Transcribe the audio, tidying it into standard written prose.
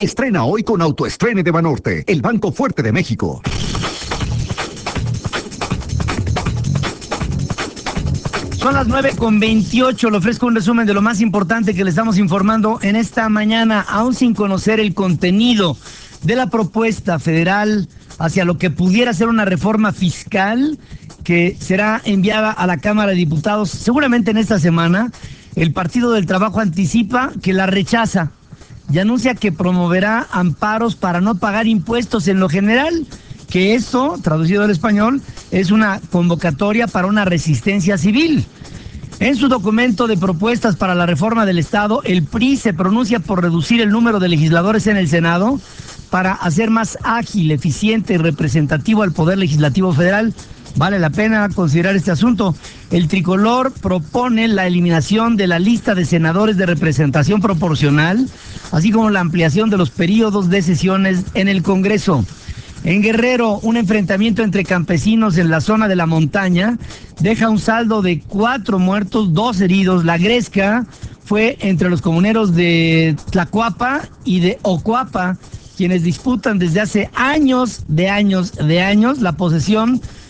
Estrena hoy con Autoestrene de Banorte, el Banco Fuerte de México. Son las 9:28, le ofrezco un resumen de lo más importante que le estamos informando en esta mañana, aún sin conocer el contenido de la propuesta federal hacia lo que pudiera ser una reforma fiscal que será enviada a la Cámara de Diputados seguramente en esta semana. El Partido del Trabajo anticipa que la rechaza y anuncia que promoverá amparos para no pagar impuestos en lo general, que esto, traducido al español, es una convocatoria para una resistencia civil. En su documento de propuestas para la reforma del Estado, el PRI se pronuncia por reducir el número de legisladores en el Senado para hacer más ágil, eficiente y representativo al Poder Legislativo Federal. Vale la pena considerar este asunto. El tricolor propone la eliminación de la lista de senadores de representación proporcional, así como la ampliación de los periodos de sesiones en el Congreso. En Guerrero, un enfrentamiento entre campesinos en la zona de la montaña deja un saldo de 4 muertos, 2 heridos. La gresca fue entre los comuneros de Tlacuapa y de Ocuapa, quienes disputan desde hace años la posesión